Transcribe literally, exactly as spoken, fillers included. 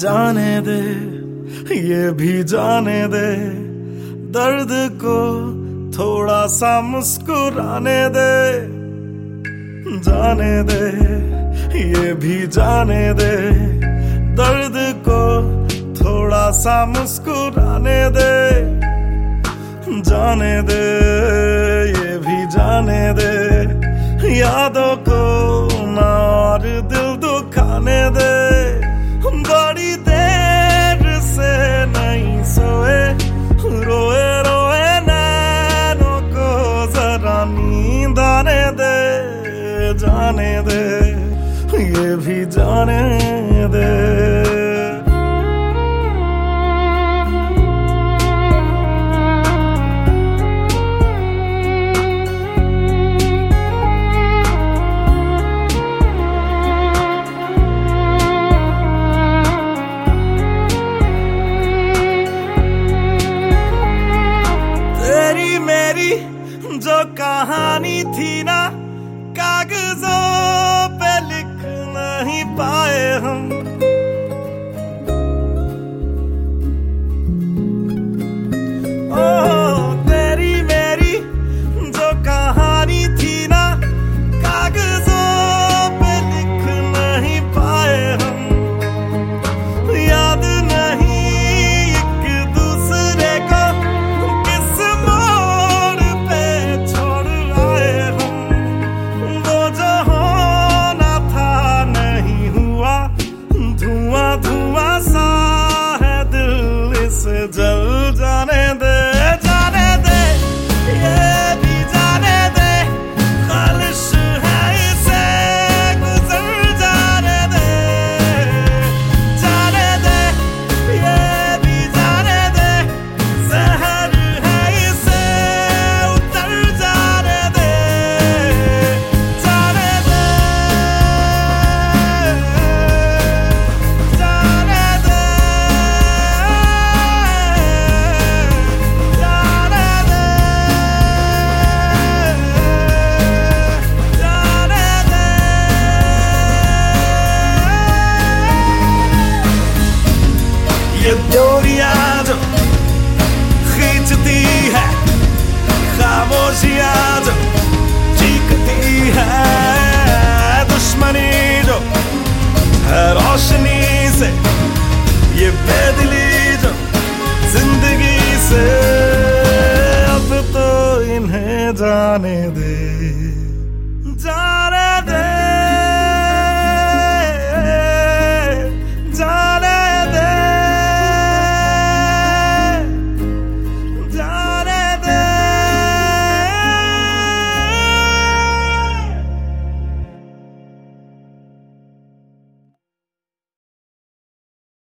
जाने दे, ये भी जाने दे, दर्द को थोड़ा सा मुस्कुराने दे। जाने दे, ये भी जाने दे, दर्द को थोड़ा सा मुस्कुराने दे। जाने दे, ये भी जाने दे, यादों को ना और दिल दुखाने दे। बड़ी देर से नहीं सोए, रोए रोए नैनों को जरा नींद आने दे। जाने दे, ये भी जाने दे। जो कहानी थी ना, कागजों पे लिख नहीं पाए हम। ओ तेरी मेरी जो कहानी थी ना, कागजों पे लिख नहीं पाए हम। याद नहीं एक दूसरे को किस मोड़ पे छोड़ आए हम। वो जो होना था नहीं हुआ, धुआं धुआं सा है दिल, इसे जल जाने दे। जाने दे, ये भी जाने दे, खालिश है इसे गुजर जाने दे। जाने दे, ये भी जाने दे, जहर है इसे उतर जाने दे। जाने दे, जाने दे, जाने दे, जाने दे। ये डोरियां जो खींचती है, खामोशियां जो चीखती है, दुश्मनी जो है रोशनी से, ये बेदिली जो जिंदगी से। अब तो इन्हें जाने दे। जाने दे।